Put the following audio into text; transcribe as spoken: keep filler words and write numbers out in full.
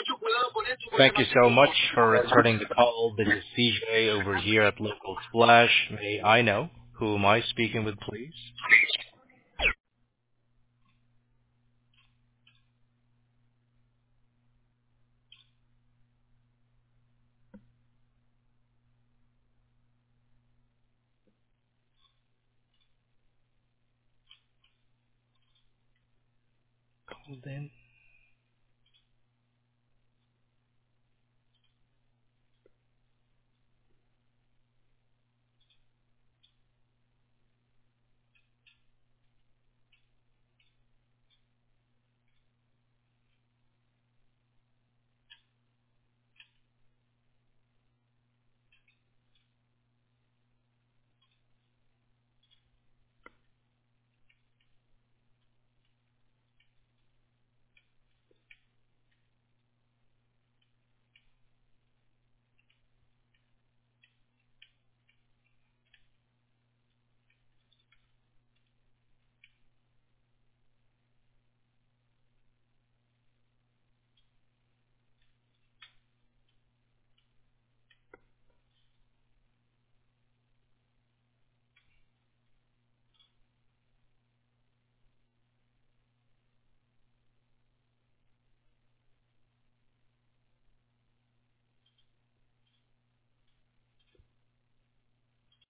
Thank you so much for returning the call. This is C J over here at Local Splash. May I know who am I speaking with, please? Called in.